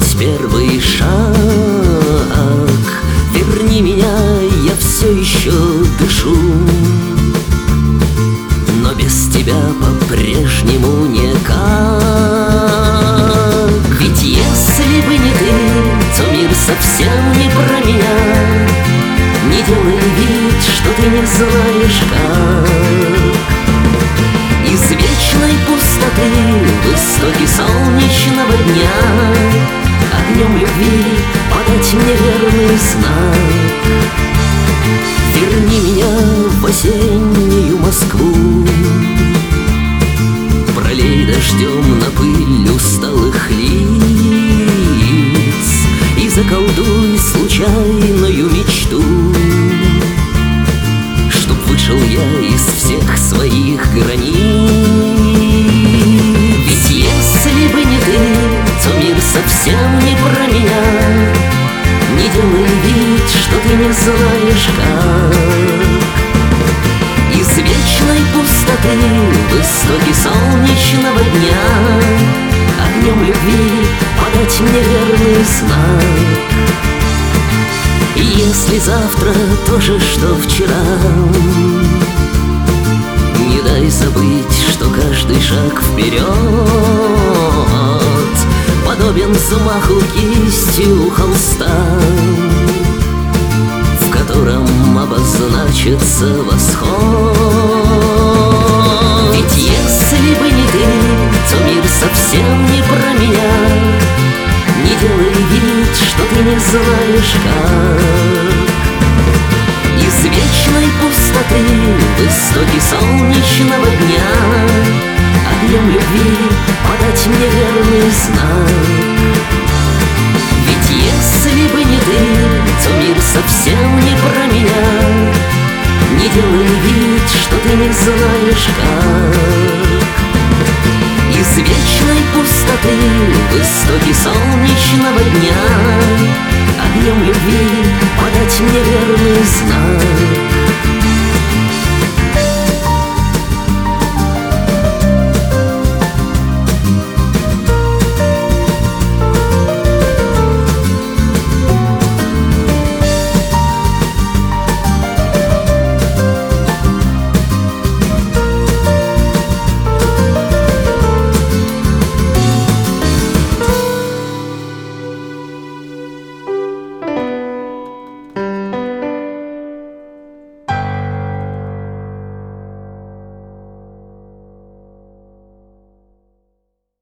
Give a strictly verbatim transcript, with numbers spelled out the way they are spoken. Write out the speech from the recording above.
сделать первый шаг. Верни меня, я все еще дышу, но без тебя по-прежнему никак. Ведь если бы не ты, то мир совсем не про меня. Не делай вид, что ты не знаешь как. Из вечной пустоты в истоке солнечного дня огнем любви подать мне верный знак. Верни меня в осеннюю Москву, пролей дождем на пыль усталых лиц и заколдуй случайную мечту, чтоб вышел я из всех своих границ. Ведь если бы не ты, то мир совсем не про меня. Не делай вид, что ты не знаешь как. Из вечной пустоты в истоке солнечного дня огнем любви подать мне верный знак. И если завтра то же, что вчера, не дай забыть, что каждый шаг вперед подобен взмаху кисти у холста, в котором обозначится восход. Ведь если бы не ты, то мир совсем не про меня. Не делай вид, что ты не знаешь как. Из вечной пустоты в истоке солнечного дня огнем любви подать мне верный знак. Ведь если бы не ты, то мир совсем не про меня. Не делай вид, что ты не знаешь как. Из вечной пустоты в истоке солнечного дня